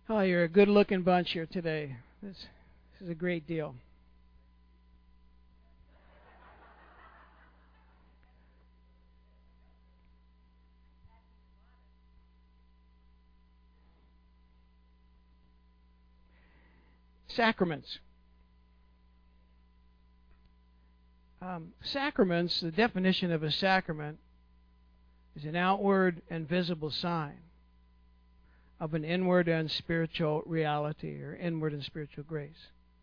Oh, you're a good-looking bunch here today. This is a great deal. Sacraments. Sacraments, the definition of a sacrament is an outward and visible sign of an inward and spiritual reality, or inward and spiritual grace.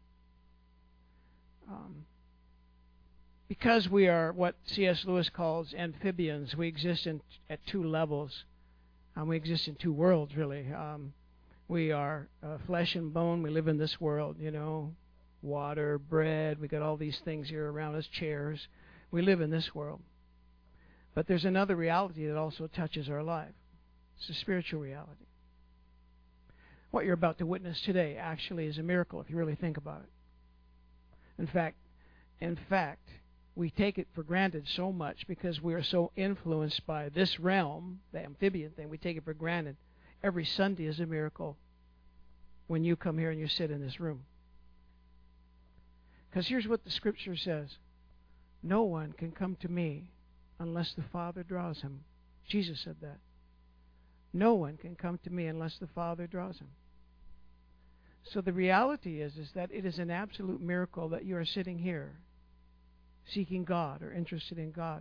Because we are what C.S. Lewis calls amphibians, we exist at two levels. We exist in two worlds, really. We are flesh and bone. We live in this world, water, bread. We got all these things here around us, chairs. We live in this world. But there's another reality that also touches our life. It's a spiritual reality. What you're about to witness today actually is a miracle if you really think about it. In fact, we take it for granted so much because we are so influenced by this realm, the amphibian thing. We take it for granted. Every Sunday is a miracle when you come here and you sit in this room. Because here's what the Scripture says. No one can come to me unless the Father draws him. Jesus said that. No one can come to me unless the Father draws him. So the reality is that it is an absolute miracle that you are sitting here seeking God or interested in God.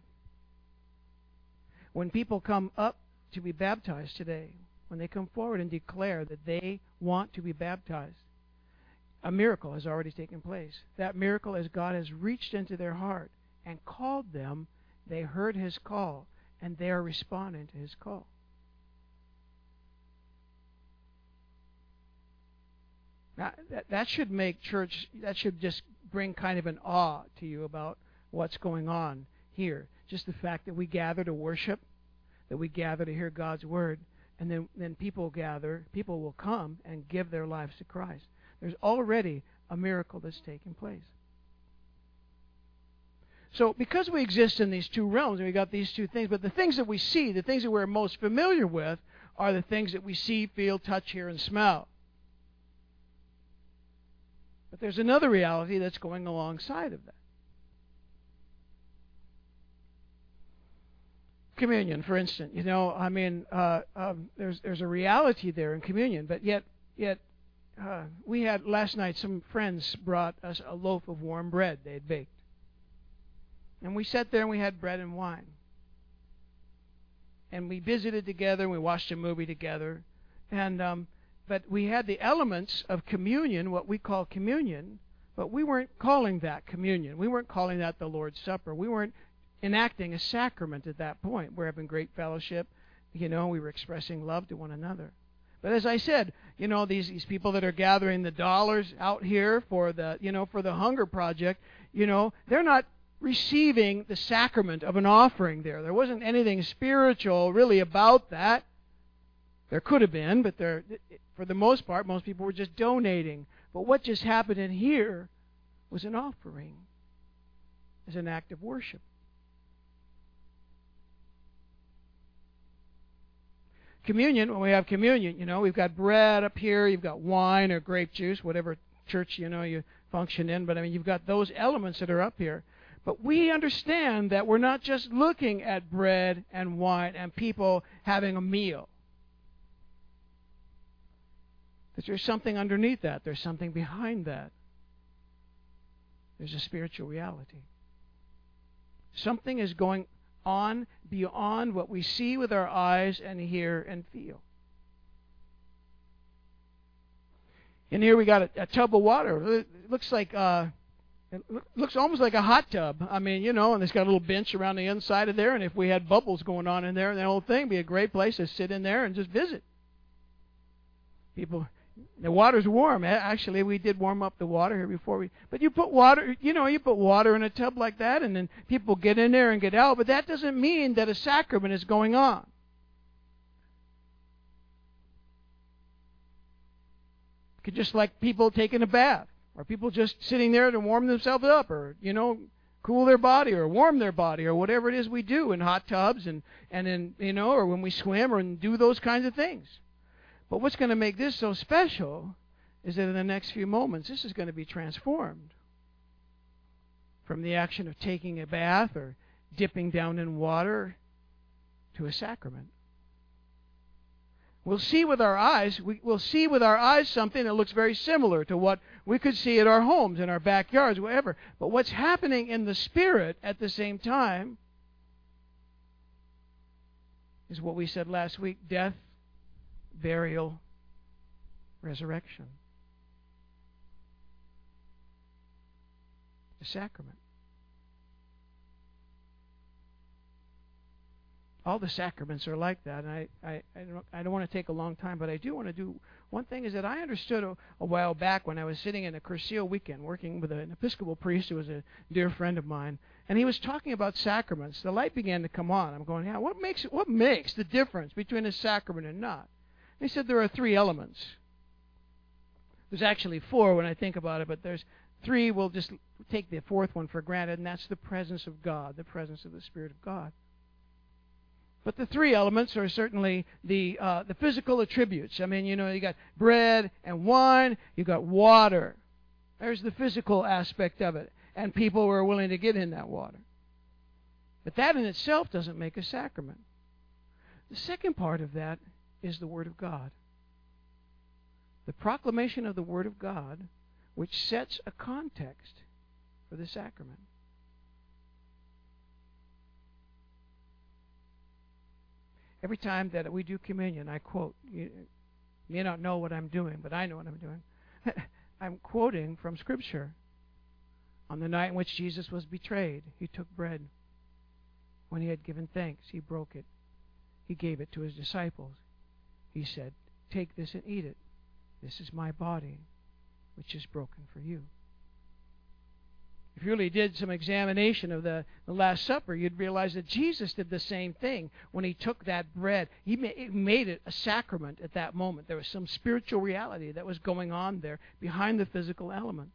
When people come up to be baptized today, when they come forward and declare that they want to be baptized, a miracle has already taken place. That miracle is God has reached into their heart and called them. They heard His call, and they are responding to His call. Now, that should make church, that should just bring kind of an awe to you about what's going on here. Just the fact that we gather to worship, that we gather to hear God's Word, and then people will come and give their lives to Christ. There's already a miracle that's taking place. So because we exist in these two realms, and we got these two things, but the things that we see, the things that we're most familiar with, are the things that we see, feel, touch, hear, and smell. But there's another reality that's going alongside of that. Communion, for instance, there's a reality there in communion, but yet we had last night some friends brought us a loaf of warm bread they had baked, and we sat there and we had bread and wine, and we visited together and we watched a movie together, and but we had the elements of communion, what we call communion, but we weren't calling that communion. We weren't calling that the Lord's Supper. We weren't enacting a sacrament at that point. We're having great fellowship. We were expressing love to one another. But as I said, these people that are gathering the dollars out here for the, for the hunger project, they're not receiving the sacrament of an offering there. There wasn't anything spiritual really about that. There could have been, but for the most part, most people were just donating. But what just happened in here was an offering, as an act of worship. Communion, when we have communion, we've got bread up here, you've got wine or grape juice, whatever church, you function in, but you've got those elements that are up here. But we understand that we're not just looking at bread and wine and people having a meal. That there's something underneath that. There's something behind that. There's a spiritual reality. Something is going on beyond what we see with our eyes and hear and feel. And here we got a tub of water. It looks like it looks almost like a hot tub. And it's got a little bench around the inside of there. And if we had bubbles going on in there, the whole thing would be a great place to sit in there and just visit. The water's warm. Actually, we did warm up the water here before but you put water, you put water in a tub like that, and then people get in there and get out. But that doesn't mean that a sacrament is going on. Could just like people taking a bath, or people just sitting there to warm themselves up, or cool their body or warm their body, or whatever it is we do in hot tubs and in or when we swim or do those kinds of things. But what's going to make this so special is that in the next few moments, this is going to be transformed from the action of taking a bath or dipping down in water to a sacrament. We'll see with our eyes. We'll see with our eyes something that looks very similar to what we could see at our homes, in our backyards, wherever. But what's happening in the Spirit at the same time is what we said last week: death, burial, resurrection. The sacrament. All the sacraments are like that, and I don't want to take a long time, but I do want to do one thing. Is that I understood a while back when I was sitting in a Cursillo weekend working with an Episcopal priest who was a dear friend of mine, and he was talking about sacraments. The light began to come on. I'm going, yeah, what makes the difference between a sacrament and not? And he said there are three elements. There's actually four when I think about it, but there's three. We'll just take the fourth one for granted, and that's the presence of God, the presence of the Spirit of God. But the three elements are certainly the physical attributes. I mean, you got bread and wine, you got water. There's the physical aspect of it, and people were willing to get in that water. But that in itself doesn't make a sacrament. The second part of that is the Word of God. The proclamation of the Word of God, which sets a context for the sacrament. Every time that we do communion, I quote. You may not know what I'm doing, but I know what I'm doing. I'm quoting from Scripture. On the night in which Jesus was betrayed, he took bread. When he had given thanks, he broke it. He gave it to his disciples. He said, "Take this and eat it. This is my body, which is broken for you." If you really did some examination of the Last Supper, you'd realize that Jesus did the same thing when he took that bread. He made it a sacrament at that moment. There was some spiritual reality that was going on there behind the physical element.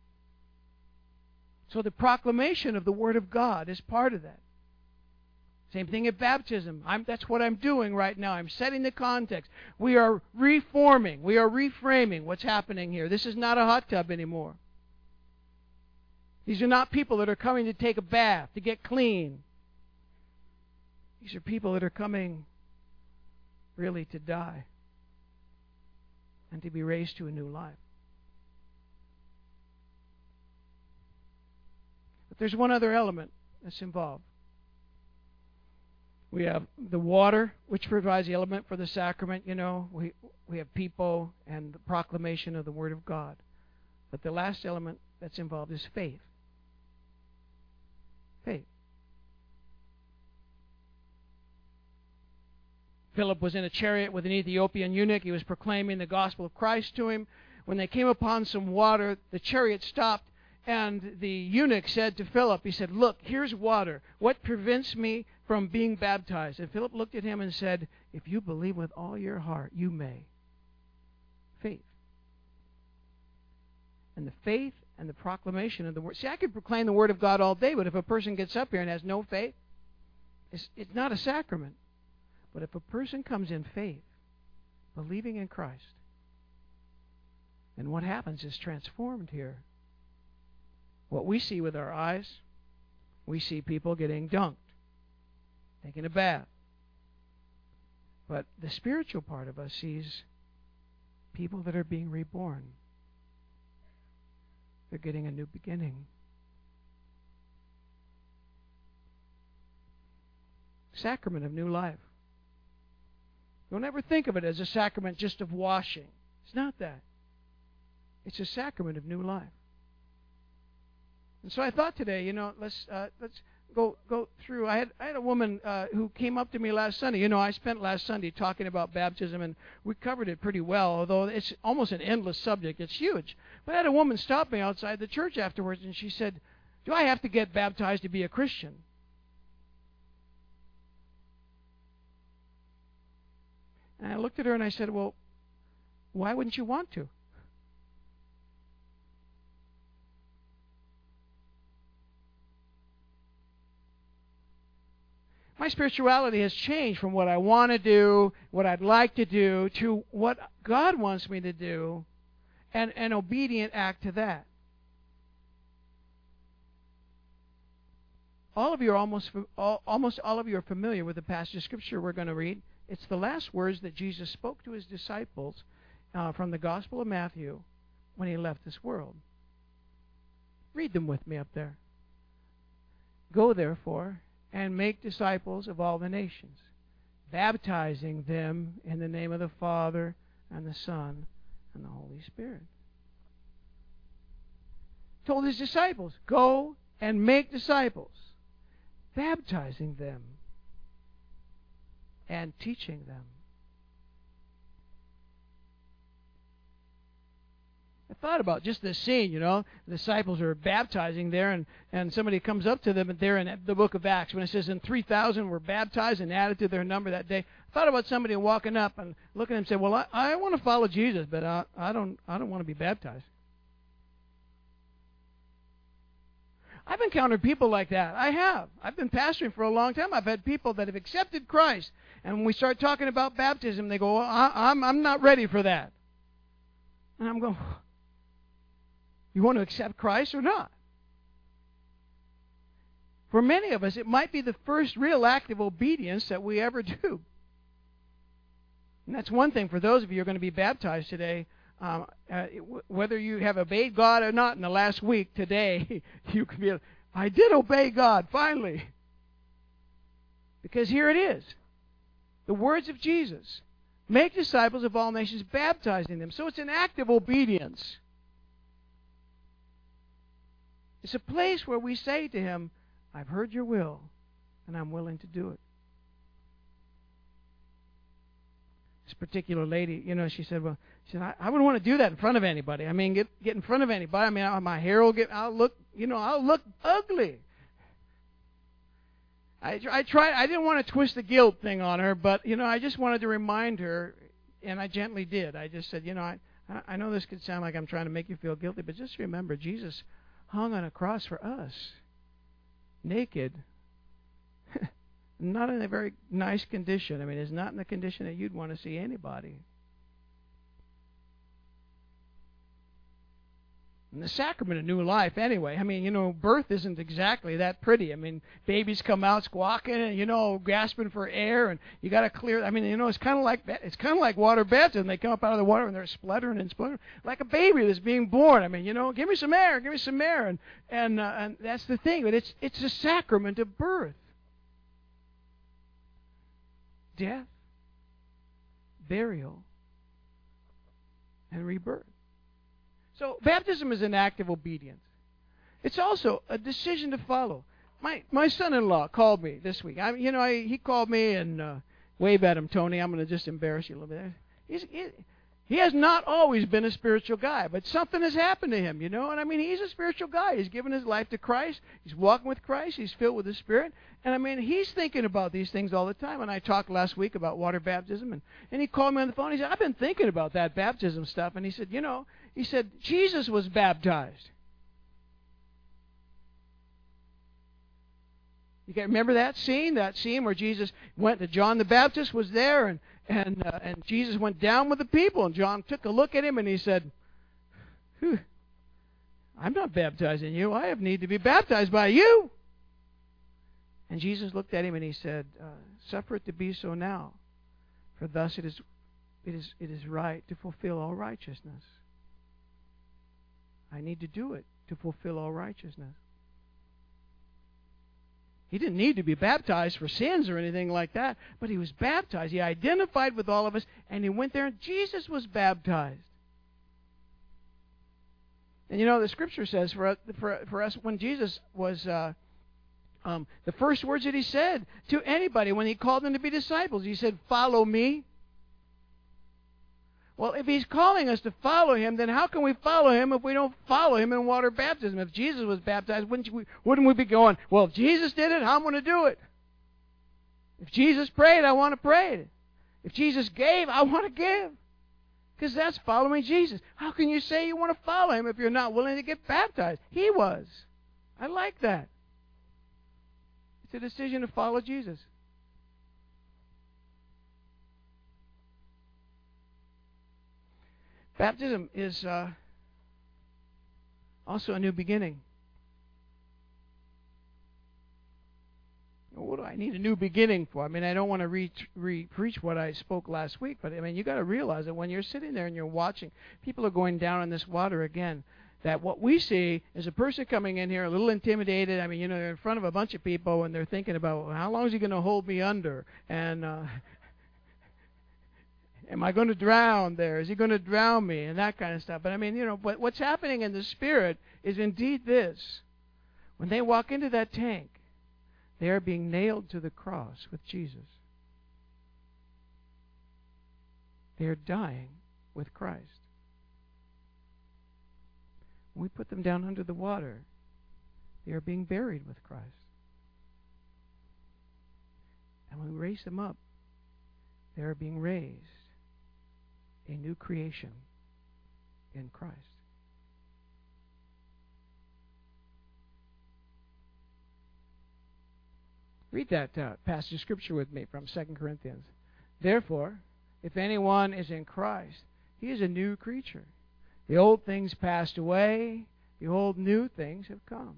So the proclamation of the Word of God is part of that. Same thing at baptism. That's what I'm doing right now. I'm setting the context. We are reforming. We are reframing what's happening here. This is not a hot tub anymore. These are not people that are coming to take a bath, to get clean. These are people that are coming really to die and to be raised to a new life. But there's one other element that's involved. We have the water, which provides the element for the sacrament. We have people and the proclamation of the Word of God. But the last element that's involved is faith. Faith. Philip was in a chariot with an Ethiopian eunuch. He was proclaiming the gospel of Christ to him. When they came upon some water, the chariot stopped, and the eunuch said to Philip, he said, "Look, here's water. What prevents me from being baptized?" And Philip looked at him and said, "If you believe with all your heart, you may." Faith. And the faith and the proclamation of the Word. See, I could proclaim the Word of God all day, but if a person gets up here and has no faith, it's not a sacrament. But if a person comes in faith, believing in Christ, then what happens is transformed here. What we see with our eyes, we see people getting dunked, taking a bath. But the spiritual part of us sees people that are being reborn. They're getting a new beginning. Sacrament of new life. Don't ever think of it as a sacrament just of washing. It's not that. It's a sacrament of new life. And so I thought today, let's go through. I had a woman who came up to me last Sunday. I spent last Sunday talking about baptism, and we covered it pretty well, although it's almost an endless subject. It's huge. But I had a woman stop me outside the church afterwards, and she said, "Do I have to get baptized to be a Christian?" And I looked at her and I said, "Well, why wouldn't you want to?" My spirituality has changed from what I want to do, what I'd like to do, to what God wants me to do, and an obedient act to that. All of you are almost all of you are familiar with the passage of Scripture we're going to read. It's the last words that Jesus spoke to his disciples from the Gospel of Matthew when he left this world. Read them with me up there. Go, therefore, and make disciples of all the nations, baptizing them in the name of the Father and the Son and the Holy Spirit. Told his disciples, go and make disciples, baptizing them and teaching them. I thought about just this scene, the disciples are baptizing there, and somebody comes up to them there in the book of Acts when it says, and 3,000 were baptized and added to their number that day. I thought about somebody walking up and looking at him and saying, well, I want to follow Jesus, but I don't want to be baptized. I've encountered people like that. I have. I've been pastoring for a long time. I've had people that have accepted Christ, and when we start talking about baptism, they go, well, I'm not ready for that. And I'm going, you want to accept Christ or not? For many of us, it might be the first real act of obedience that we ever do. And that's one thing for those of you who are going to be baptized today. Whether you have obeyed God or not in the last week, today, you can be, I did obey God, finally. Because here it is. The words of Jesus. Make disciples of all nations, baptizing them. So it's an act of obedience. It's a place where we say to him, I've heard your will, and I'm willing to do it. This particular lady, she said, I wouldn't want to do that in front of anybody. I mean, get in front of anybody. I mean, my hair will I'll look ugly. I tried. I didn't want to twist the guilt thing on her, but, I just wanted to remind her, and I gently did. I just said, I know this could sound like I'm trying to make you feel guilty, but just remember, Jesus hung on a cross for us, naked, not in a very nice condition. I mean, it's not in the condition that you'd want to see anybody. And the sacrament of new life, anyway. I mean, birth isn't exactly that pretty. I mean, babies come out squawking and, gasping for air, and you got to clear. I mean, it's kind of like water baptism. They come up out of the water and they're spluttering and spluttering like a baby that's being born. I mean, give me some air, and that's the thing. But it's a sacrament of birth, death, burial, and rebirth. So baptism is an act of obedience. It's also a decision to follow. My son-in-law called me this week. He called me and wave at him, Tony. I'm going to just embarrass you a little bit. He has not always been a spiritual guy, but something has happened to him, And I mean, he's a spiritual guy. He's given his life to Christ. He's walking with Christ. He's filled with the Spirit. And I mean, he's thinking about these things all the time. And I talked last week about water baptism, and he called me on the phone. He said, I've been thinking about that baptism stuff. And he said, Jesus was baptized. You can remember that scene where Jesus went to John the Baptist was there, and Jesus went down with the people, and John took a look at him and he said, I'm not baptizing you. I have need to be baptized by you. And Jesus looked at him and he said, suffer it to be so now, for thus it is right to fulfill all righteousness. I need to do it to fulfill all righteousness. He didn't need to be baptized for sins or anything like that, but he was baptized. He identified with all of us, and he went there, and Jesus was baptized. And the Scripture says for us, when Jesus was, the first words that he said to anybody when he called them to be disciples, he said, follow me. Well, if he's calling us to follow him, then how can we follow him if we don't follow him in water baptism? If Jesus was baptized, wouldn't we be going, well, if Jesus did it, I'm going to do it. If Jesus prayed, I want to pray. If Jesus gave, I want to give. Because that's following Jesus. How can you say you want to follow him if you're not willing to get baptized? He was. I like that. It's a decision to follow Jesus. Baptism is also a new beginning. What do I need a new beginning for? I mean, I don't want to preach what I spoke last week, but I mean, you got to realize that when you're sitting there and you're watching, people are going down in this water again. That what we see is a person coming in here a little intimidated. I mean, you know, they're in front of a bunch of people and they're thinking about, well, how long is he going to hold me under? And am I going to drown there? Is he going to drown me? And that kind of stuff. But I mean, you know, what's happening in the Spirit is indeed this. When they walk into that tank, they are being nailed to the cross with Jesus. They are dying with Christ. When we put them down under the water, they are being buried with Christ. And when we raise them up, they are being raised, a new creation in Christ. Read that passage of Scripture with me from 2 Corinthians. Therefore, if anyone is in Christ, he is a new creature. The old things passed away, behold, new things have come.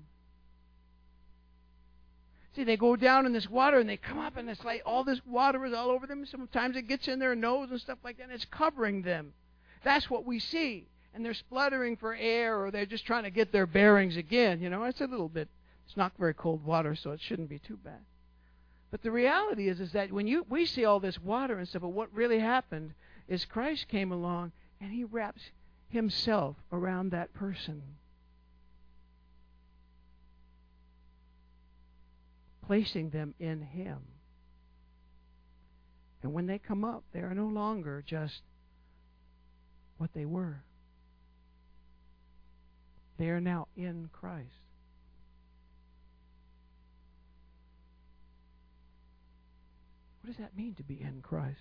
See, they go down in this water and they come up and it's like all this water is all over them. Sometimes it gets in their nose and stuff like that and it's covering them. That's what we see. And they're spluttering for air or they're just trying to get their bearings again. You know, it's a little bit, it's not very cold water, so it shouldn't be too bad. But the reality is that when we see all this water and stuff, but what really happened is Christ came along and he wraps himself around that person, placing them in him. And when they come up, they are no longer just what they were. They are now in Christ. What does that mean to be in Christ?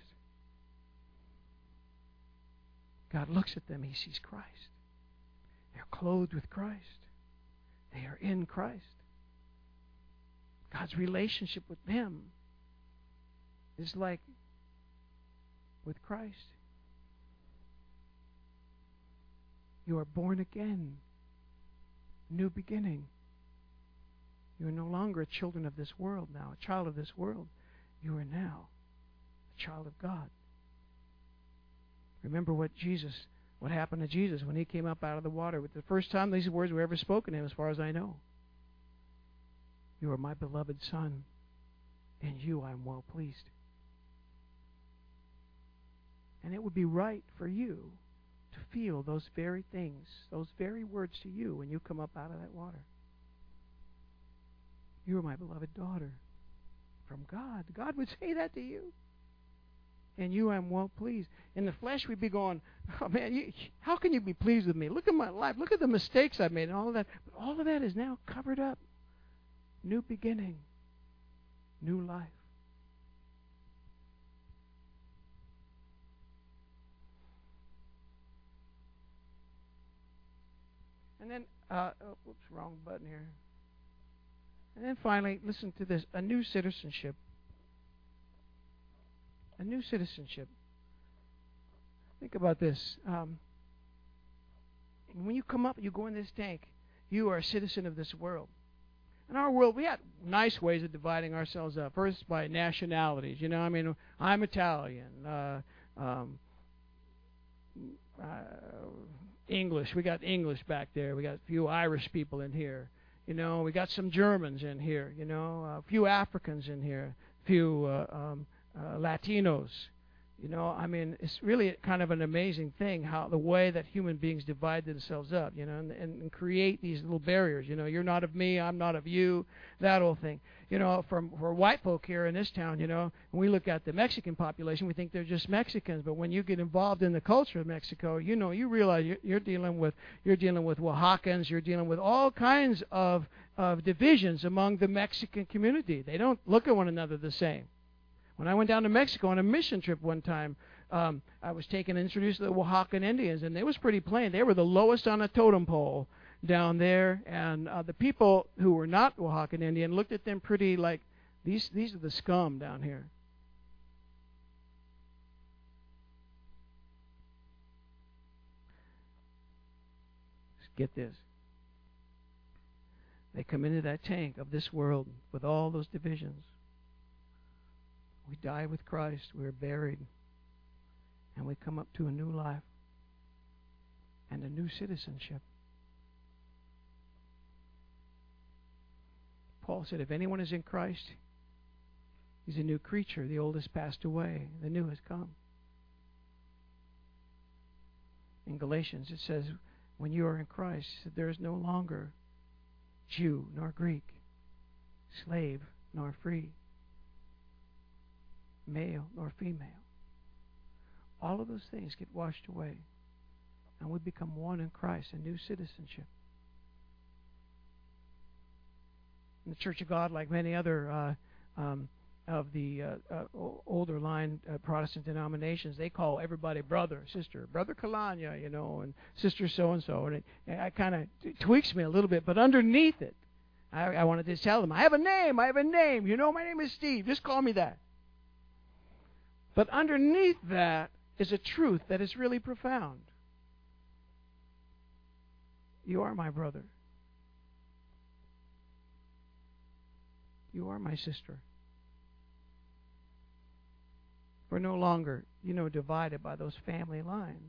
God looks at them, he sees Christ. They're clothed with Christ. They are in Christ. God's relationship with them is like with Christ. You are born again. New beginning. You are no longer a children of this world now, a child of this world. You are now a child of God. Remember what happened to Jesus when he came up out of the water. With the first time these words were ever spoken to him, as far as I know. You are my beloved Son. In you I am well pleased. And it would be right for you to feel those very things, those very words to you when you come up out of that water. You are my beloved daughter from God. God would say that to you. And you I am well pleased. In the flesh we'd be going, oh man, how can you be pleased with me? Look at my life. Look at the mistakes I've made and all of that. But all of that is now covered up. New beginning. New life. And then, whoops, wrong button here. And then finally, listen to this, a new citizenship. A new citizenship. Think about this. When you come up, you go in this tank, you are a citizen of this world. In our world, we have nice ways of dividing ourselves up. First, by nationalities. You know, I mean, I'm Italian. English. We got English back there. We got a few Irish people in here. You know, we got some Germans in here. You know, a few Africans in here. A few Latinos. You know, I mean, it's really kind of an amazing thing how the way that human beings divide themselves up, you know, and create these little barriers. You know, you're not of me, I'm not of you, that whole thing. You know, for white folk here in this town, you know, when we look at the Mexican population, we think they're just Mexicans. But when you get involved in the culture of Mexico, you know, you realize you're dealing with Oaxacans, you're dealing with all kinds of divisions among the Mexican community. They don't look at one another the same. When I went down to Mexico on a mission trip one time, I was taken and introduced to the Oaxacan Indians, and it was pretty plain. They were the lowest on a totem pole down there, and the people who were not Oaxacan Indian looked at them pretty like, these are the scum down here. Get this. They come into that tank of this world with all those divisions. We die with Christ. We're buried. And we come up to a new life and a new citizenship. Paul said, if anyone is in Christ, he's a new creature. The old has passed away. The new has come. In Galatians, it says, when you are in Christ, there is no longer Jew nor Greek, slave nor free, male nor female. All of those things get washed away, and we become one in Christ, a new citizenship. In the Church of God, like many other of the older line Protestant denominations, they call everybody brother, sister, Brother Kalanya, and sister so-and-so. And it kind of tweaks me a little bit. But underneath it, I wanted to tell them, I have a name. My name is Steve. Just call me that. But underneath that is a truth that is really profound. You are my brother. You are my sister. We're no longer, divided by those family lines.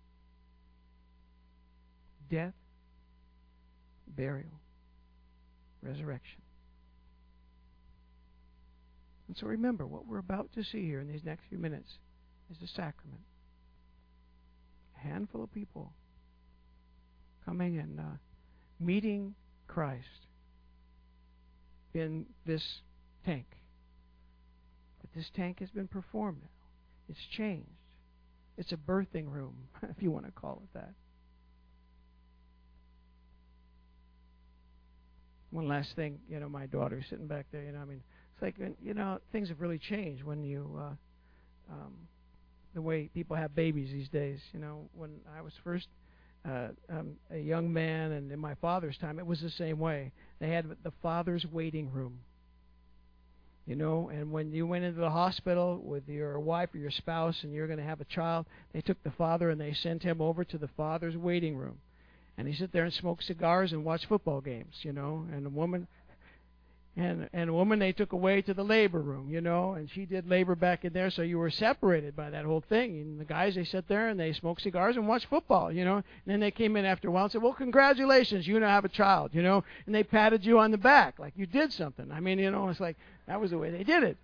Death, burial, resurrection. And so remember, what we're about to see here in these next few minutes is the sacrament. A handful of people coming and meeting Christ in this tank. But this tank has been performed now. It's changed. It's a birthing room, if you want to call it that. One last thing, my daughter's sitting back there, it's like, things have really changed when you, the way people have babies these days. When I was first a young man, and in my father's time, it was the same way. They had the father's waiting room. And when you went into the hospital with your wife or your spouse and you're going to have a child, they took the father and they sent him over to the father's waiting room. And he sit there and smoke cigars and watch football games, and a woman they took away to the labor room, and she did labor back in there, so you were separated by that whole thing. And the guys, they sit there and they smoke cigars and watch football, and then they came in after a while and said, well, congratulations, you now have a child, and they patted you on the back like you did something. It's like that was the way they did it.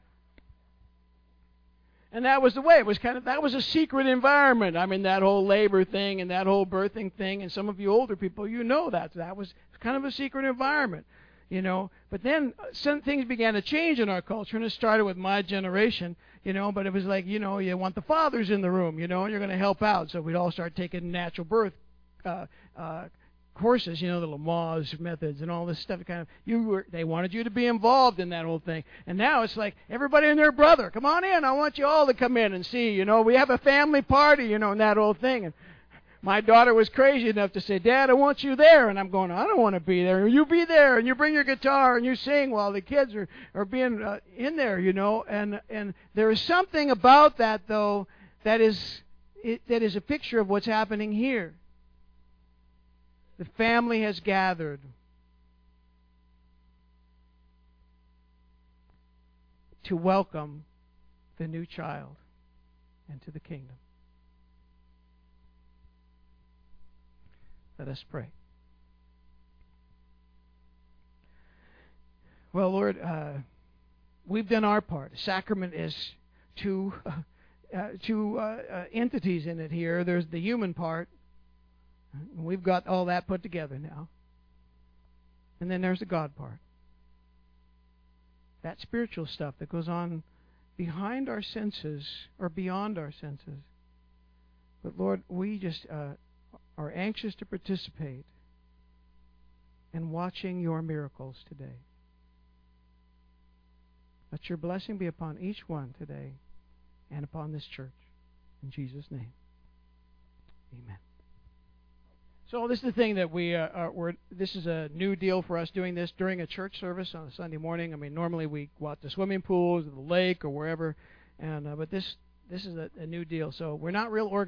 And that was the way. It was that was a secret environment. That whole labor thing and that whole birthing thing, and some of you older people, that was kind of a secret environment. But then some things began to change in our culture, and it started with my generation, but it was like, you want the fathers in the room, and you're going to help out. So we'd all start taking natural birth courses, the Lamaze methods and all this stuff. They wanted you to be involved in that whole thing. And now it's like everybody and their brother, come on in. I want you all to come in and see, we have a family party, and that whole thing. And my daughter was crazy enough to say, Dad, I want you there. And I'm going, I don't want to be there. You be there, and you bring your guitar, and you sing while the kids are being in there, And there is something about that, though, that is a picture of what's happening here. The family has gathered. To welcome the new child into the kingdom. Let us pray. Well, Lord, we've done our part. The sacrament is two entities in it here. There's the human part. We've got all that put together now. And then there's the God part. That spiritual stuff that goes on behind our senses or beyond our senses. But Lord, we just are anxious to participate in watching your miracles today. Let your blessing be upon each one today and upon this church. In Jesus' name. Amen. So this is the thing that this is a new deal for us, doing this during a church service on a Sunday morning. Normally we go out to swimming pools or the lake or wherever, but this is a new deal. So we're not real organized.